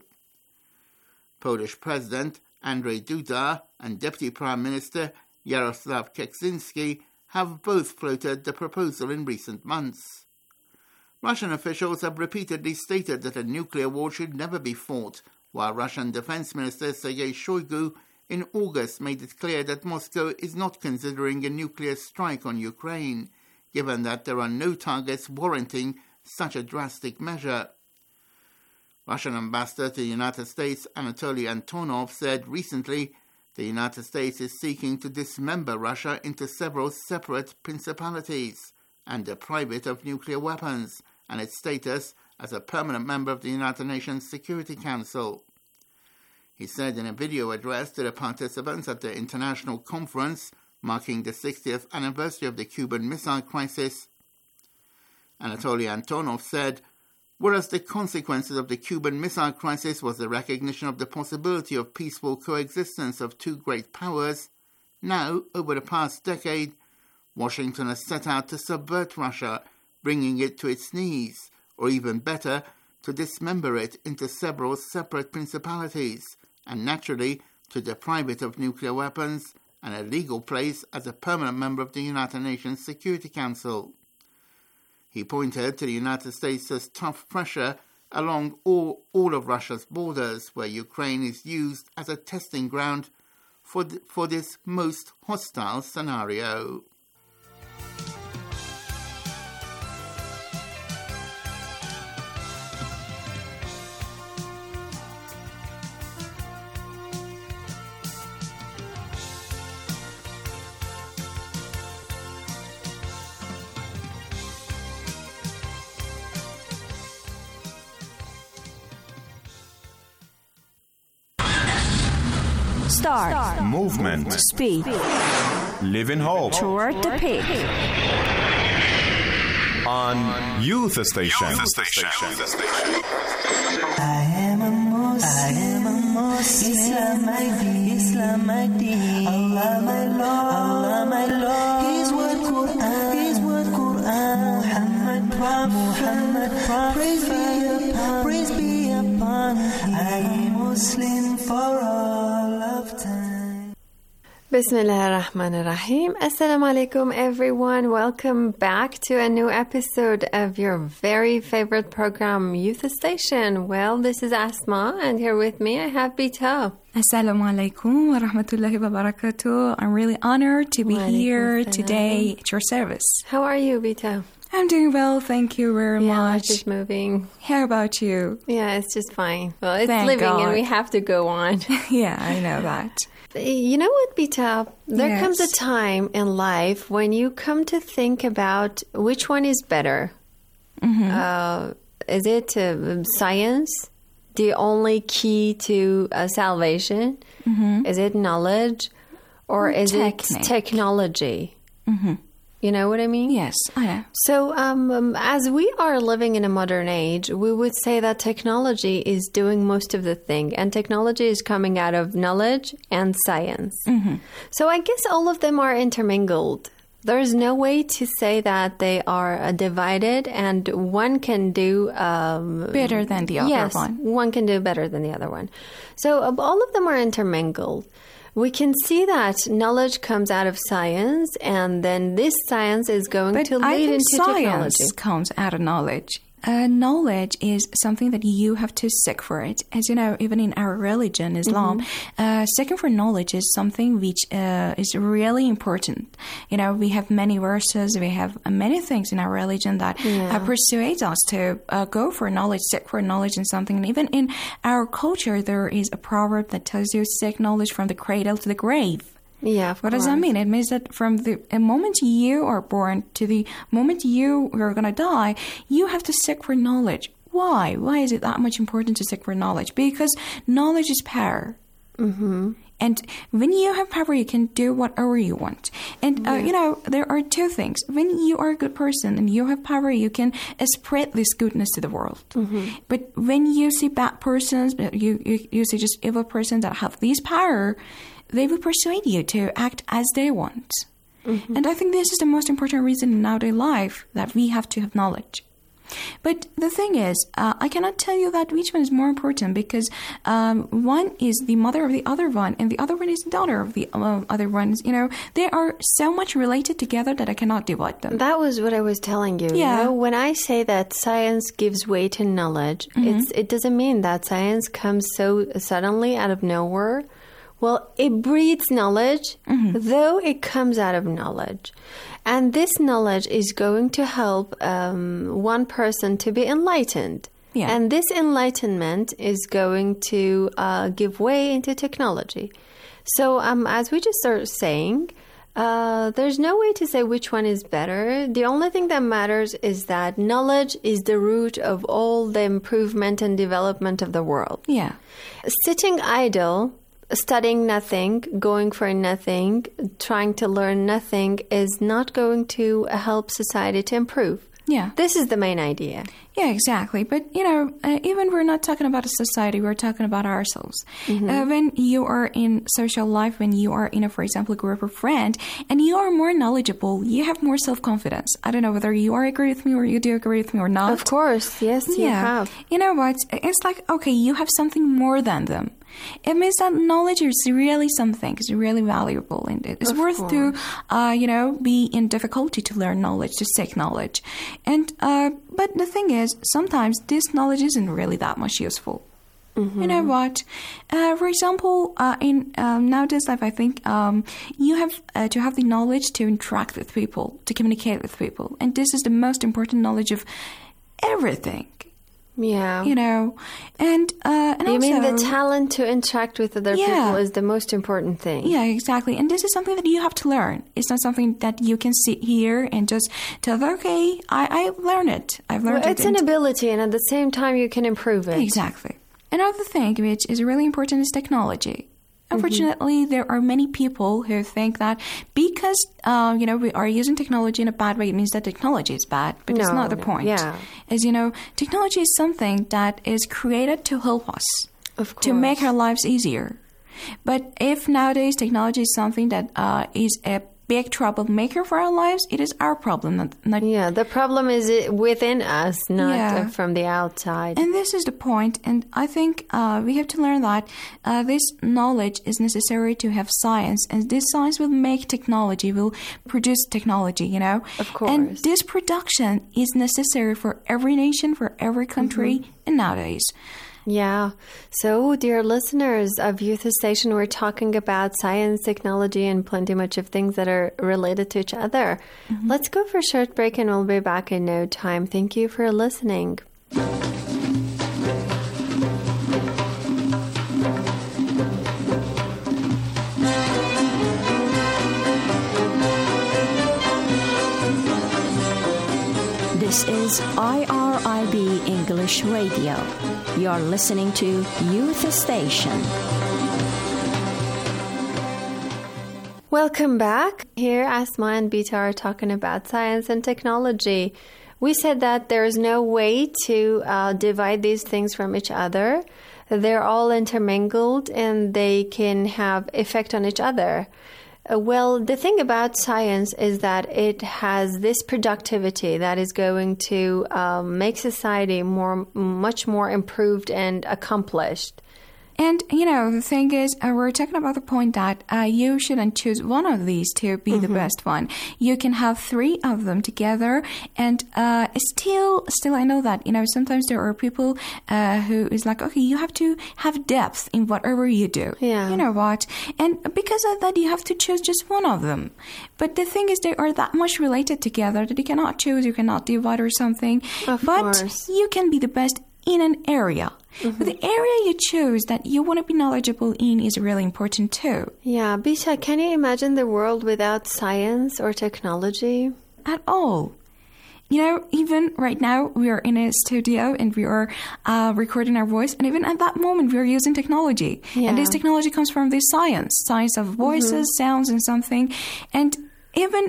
Polish President Andrzej Duda and Deputy Prime Minister Jarosław Kaczynski have both floated the proposal in recent months. Russian officials have repeatedly stated that a nuclear war should never be fought, while Russian Defense Minister Sergei Shoigu in August made it clear that Moscow is not considering a nuclear strike on Ukraine, given that there are no targets warranting such a drastic measure. Russian ambassador to the United States Anatoly Antonov said recently the United States is seeking to dismember Russia into several separate principalities and deprive it of nuclear weapons and its status as a permanent member of the United Nations Security Council. He said in a video address to the participants at the international conference marking the 60th anniversary of the Cuban Missile Crisis, Anatoly Antonov said, whereas the consequences of the Cuban Missile Crisis was the recognition of the possibility of peaceful coexistence of two great powers, now, over the past decade, Washington has set out to subvert Russia, bringing it to its knees, or even better, to dismember it into several separate principalities, and naturally to deprive it of nuclear weapons and a legal place as a permanent member of the United Nations Security Council. He pointed to the United States' tough pressure along all of Russia's borders, where Ukraine is used as a testing ground for this most hostile scenario. Start. Movement. Speed. Live in hope. Toward the peak. On Youth Station. I am a Muslim. Islam my deen. Allah my Lord. His word Quran. Muhammad Prophet. Praise be upon him. I am Muslim for all of time. Bismillah ar-Rahman ar-Rahim. Assalamu alaikum everyone. Welcome back to a new episode of your very favorite program, Youth Station. Well, this is Asma, and here with me I have Bita. Assalamu alaikum wa rahmatullahi wa barakatuh. I'm really honored to be here today at your service. How are you, Bita? I'm doing well, thank you very much. It's just moving. How about you? Yeah, it's just fine. Well, it's Thank living God. and we have to go on. Yeah, I know that. You know what, Bita? There Yes. comes a time in life when you come to think about which one is better. Is it science, the only key to salvation? Is it knowledge? Or is it technology? You know what I mean? Yes, I know. So as we are living in a modern age, we would say that technology is doing most of the thing, and technology is coming out of knowledge and science. So I guess all of them are intermingled. There's no way to say that they are divided and one can do better than the other one. One can do better than the other one. So all of them are intermingled. We can see that knowledge comes out of science, and then this science is going to lead into technology. Science comes out of knowledge, knowledge is something that you have to seek for it. As you know, even in our religion, Islam, seeking for knowledge is something which is really important. You know, we have many verses, we have many things in our religion that persuades us to go for knowledge, seek for knowledge in something. And even in our culture, there is a proverb that tells you seek knowledge from the cradle to the grave. Yeah, what does that mean? It means that from the moment you are born to the moment you are going to die, you have to seek for knowledge. Why? Why is it that much important to seek for knowledge? Because knowledge is power. And when you have power, you can do whatever you want. And, you know, there are two things. When you are a good person and you have power, you can spread this goodness to the world. But when you see bad persons, you see just evil persons that have this power, they will persuade you to act as they want. And I think this is the most important reason in nowadays life that we have to have knowledge. But the thing is, I cannot tell you that which one is more important because one is the mother of the other one and the other one is the daughter of the other ones. You know, they are so much related together that I cannot divide them. That was what I was telling you. Yeah. You know, when I say that science gives way to knowledge, it doesn't mean that science comes so suddenly out of nowhere. Well, it breeds knowledge, though it comes out of knowledge. And this knowledge is going to help one person to be enlightened. Yeah. And this enlightenment is going to give way into technology. So as we just started saying, there's no way to say which one is better. The only thing that matters is that knowledge is the root of all the improvement and development of the world. Yeah. Sitting idle, studying nothing, going for nothing, trying to learn nothing is not going to help society to improve. Yeah. This is the main idea. Yeah, exactly. But, you know, even we're not talking about a society, we're talking about ourselves. When you are in social life, when you are in, for example, a group of friends, and you are more knowledgeable, you have more self-confidence. I don't know whether you agree with me or you do agree with me or not. Of course, yes, you have. You know what? It's like, okay, you have something more than them. It means that knowledge is really something, it's really valuable, and it's worth to, you know, be in difficulty to learn knowledge, to seek knowledge. And but the thing is, sometimes this knowledge isn't really that much useful. You know what? For example, in nowadays life, I think you have to have the knowledge to interact with people, to communicate with people, and this is the most important knowledge of everything. Yeah. You know, and you also, mean the talent to interact with other people is the most important thing. Yeah, exactly. And this is something that you have to learn. It's not something that you can sit here and just tell, okay, I've learned it. I've learned it. It's an ability, and at the same time, you can improve it. Exactly. Another thing which is really important is technology. Unfortunately, there are many people who think that because, you know, we are using technology in a bad way, it means that technology is bad. But it's not the point. Yeah. As you know, technology is something that is created to help us, to make our lives easier. But if nowadays technology is something that is a big troublemaker for our lives, it is our problem. Yeah, the problem is within us, not from the outside. And this is the point. And I think we have to learn that this knowledge is necessary to have science. And this science will make technology, will produce technology, you know. Of course. And this production is necessary for every nation, for every country, and nowadays. Yeah. So, dear listeners of Youth Station, we're talking about science, technology, and plenty much of things that are related to each other. Let's go for a short break and we'll be back in no time. Thank you for listening. This is IRIB English Radio. You're listening to Youth Station. Welcome back. Here, Asma and Bita are talking about science and technology. We said that there is no way to divide these things from each other. They're all intermingled and they can have effect on each other. Well, the thing about science is that it has this productivity that is going to make society much more improved and accomplished. And, the thing is, we're talking about the point that you shouldn't choose one of these to be the best one. You can have 3 of them together, and still, I know that, sometimes there are people who is like, okay, you have to have depth in whatever you do. Yeah. You know what? And because of that, you have to choose just one of them. But the thing is, they are that much related together that you cannot choose, you cannot divide or something. Of course. You can be the best in an area. But the area you choose that you want to be knowledgeable in is really important too. Yeah, Bisha, can you imagine the world without science or technology? At all. Even right now, we are in a studio and we are recording our voice. And even at that moment, we are using technology. Yeah. And this technology comes from this science of voices, sounds, and something. And even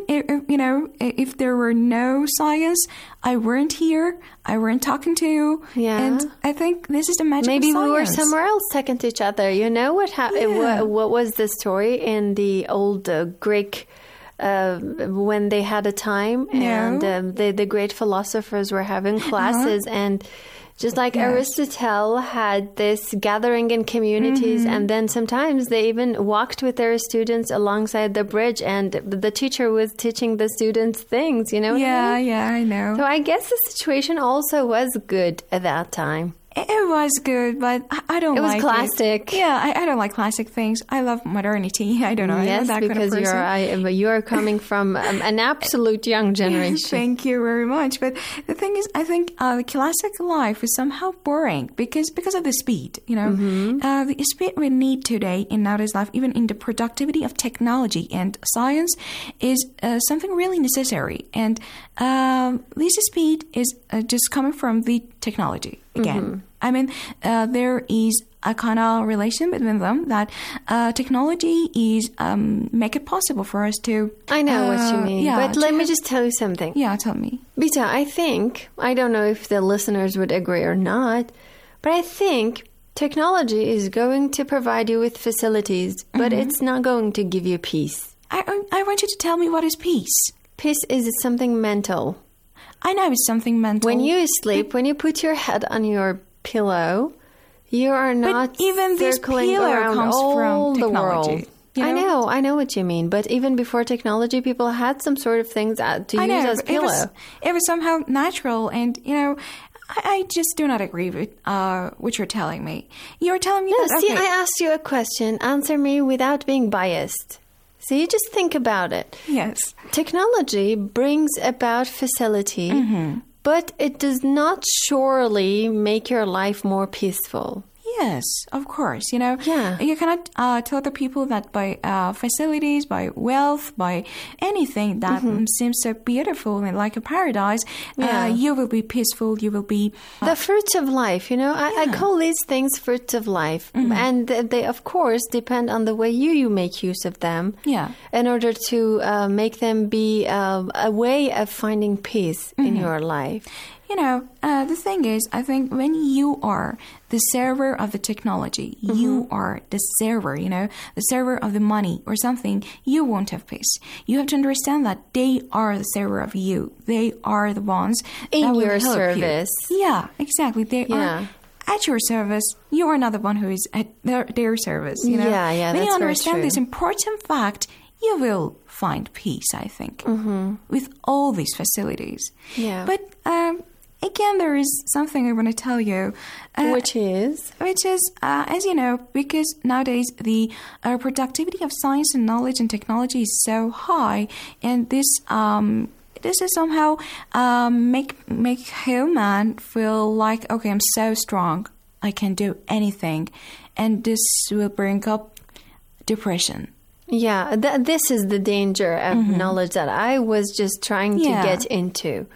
if there were no science, I weren't here, I weren't talking to you. Yeah. And I think this is the magic Maybe of science. we were somewhere else talking to each other. What happened? Yeah. What was the story in the old Greek when they had a time and the great philosophers were having classes and just like Aristotle had this gathering in communities, and then sometimes they even walked with their students alongside the bridge, and the teacher was teaching the students things, what I mean? Yeah, I know. So I guess the situation also was good at that time. It was good, but I don't like it. It was classic. Yeah, I don't like classic things. I love modernity. I don't know. Yes, I'm that because kind of person. you're coming from an absolute young generation. Thank you very much. But the thing is, I think the classic life is somehow boring because of the speed. The speed we need today in nowadays life, even in the productivity of technology and science, is something really necessary. And this speed is just coming from the technology again. I mean, there is a kind of relation between them that technology is make it possible for us to... I know what you mean, but let me just tell you something. Yeah, tell me. Bita, I don't know if the listeners would agree or not, but I think technology is going to provide you with facilities, but it's not going to give you peace. I want you to tell me what is peace. Peace is something mental. I know it's something mental. When you sleep, when you put your head on your pillow, you are not but even this pillow comes from technology. I know what you mean. But even before technology, people had some sort of things to use as pillow. It was somehow natural, and I just do not agree with what you're telling me. You're telling me that. See, I asked you a question. Answer me without being biased. So you just think about it. Yes. Technology brings about facility, but it does not surely make your life more peaceful. Yes, of course. You cannot tell other people that by facilities, by wealth, by anything that seems so beautiful and like a paradise, you will be peaceful, you will be... the fruits of life, I call these things fruits of life. And they, of course, depend on the way you make use of them in order to make them be a way of finding peace in your life. The thing is, I think when you are the server of the technology, you are the server, the server of the money or something, you won't have peace. You have to understand that they are the server of you. They are the ones in that your will help service. You. Yeah, exactly. They are at your service. You are not the one who is at their service. Yeah, when that's you understand very true. this important fact, you will find peace, I think, with all these facilities. Yeah. But again, there is something I want to tell you. Which is, as you know, because nowadays the productivity of science and knowledge and technology is so high, and this is somehow make human feel like, okay, I'm so strong, I can do anything, and this will bring up depression. Yeah, this is the danger of knowledge that I was just trying to get into.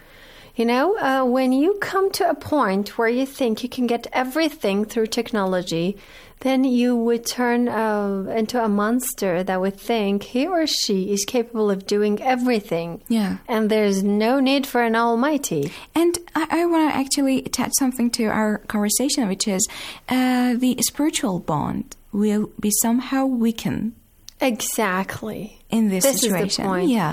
When you come to a point where you think you can get everything through technology, then you would turn into a monster that would think he or she is capable of doing everything. Yeah. And there's no need for an almighty. And I want to actually attach something to our conversation, which is the spiritual bond will be somehow weakened. Exactly. In this situation. Is the point. Yeah.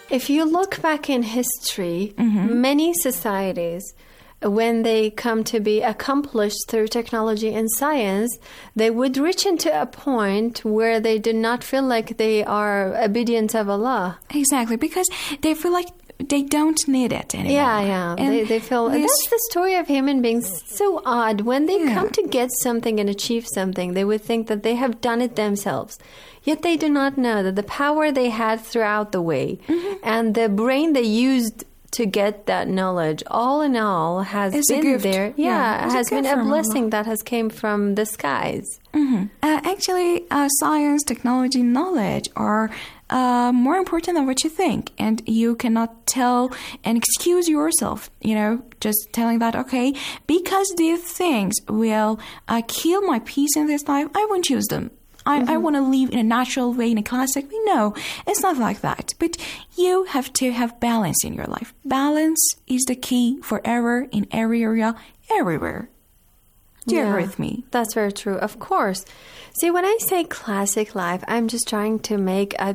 If you look back in history, many societies, when they come to be accomplished through technology and science, they would reach into a point where they do not feel like they are obedient of Allah. Exactly, because they feel like they don't need it anymore. Yeah. And they feel that's the story of human beings. So odd. When they come to get something and achieve something, they would think that they have done it themselves. Yet they do not know that the power they had throughout the way and the brain they used to get that knowledge, all in all, has been there. Has been a blessing that has came from the skies. Actually, science, technology, knowledge are more important than what you think. And you cannot tell and excuse yourself, just telling that, okay, because these things will kill my peace in this life, I won't use them. I want to live in a natural way, in a classic way. No, it's not like that. But you have to have balance in your life. Balance is the key forever, in every area, everywhere. Do you agree with me? That's very true. Of course. See, when I say classic life, I'm just trying to make a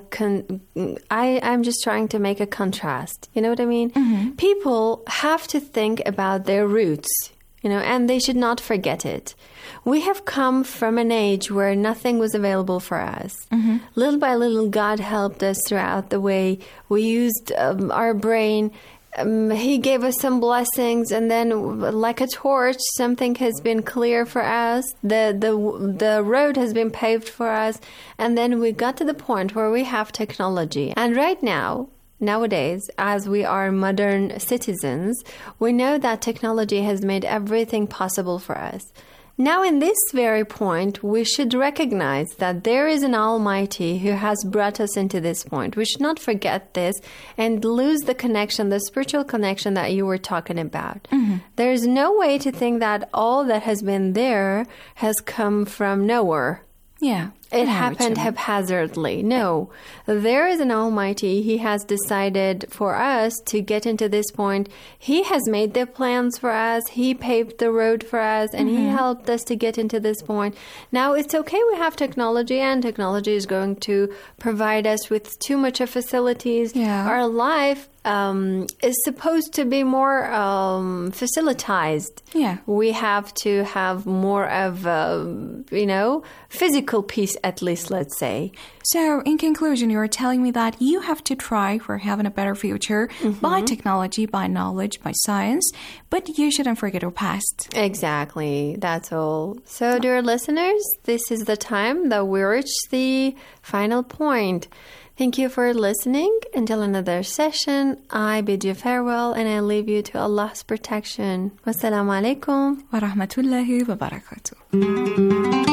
contrast. You know what I mean? People have to think about their roots, and they should not forget it. We have come from an age where nothing was available for us. Little by little, God helped us throughout the way. We used our brain. He gave us some blessings, and then, like a torch, something has been clear for us. The road has been paved for us, and then we got to the point where we have technology. And right now, nowadays, as we are modern citizens, we know that technology has made everything possible for us. Now, in this very point, we should recognize that there is an Almighty who has brought us into this point. We should not forget this and lose the connection, the spiritual connection that you were talking about. There is no way to think that all that has been there has come from nowhere. Yeah. It happened haphazardly. No, there is an Almighty. He has decided for us to get into this point. He has made the plans for us. He paved the road for us, and He helped us to get into this point. Now, it's okay we have technology, and technology is going to provide us with too much of facilities. Our life is supposed to be more facilitized. We have to have more of, physical peace, at least, let's say. So, in conclusion, you're telling me that you have to try for having a better future by technology, by knowledge, by science, but you shouldn't forget your past. Exactly. That's all. So, dear listeners, this is the time that we reach the final point. Thank you for listening. Until another session, I bid you farewell and I leave you to Allah's protection. Wassalamu alaikum wa rahmatullahi wa barakatuh.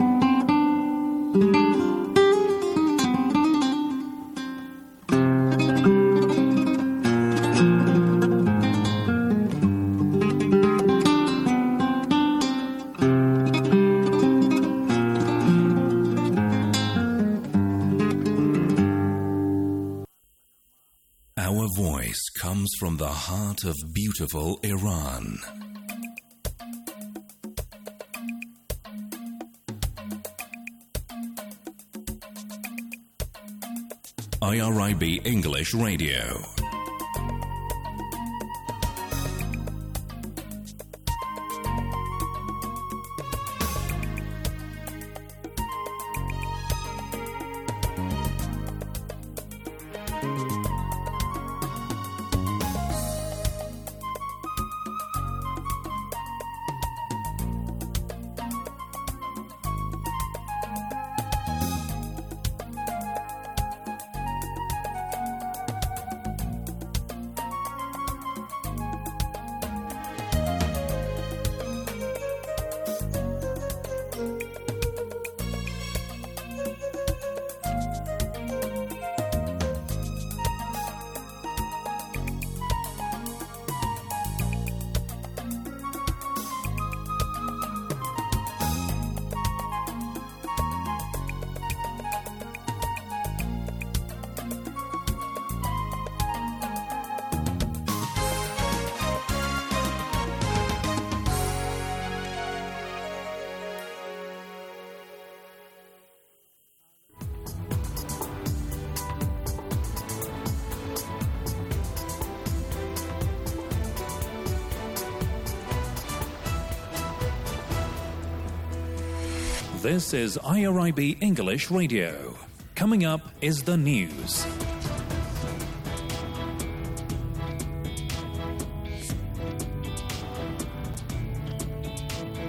Our voice comes from the heart of beautiful Iran. IRIB English Radio. This is IRIB English Radio. Coming up is the news.